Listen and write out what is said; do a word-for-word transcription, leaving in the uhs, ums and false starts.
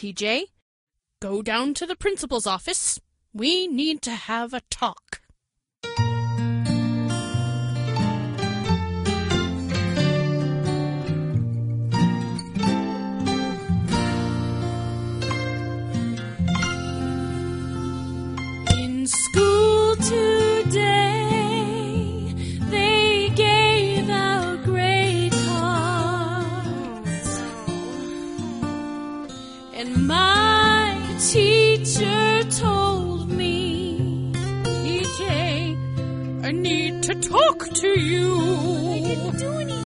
T J. Go down to the principal's office. We need to have a talk. In school today, they gave out grade cards, and my teacher told me, T J, I need to talk to you.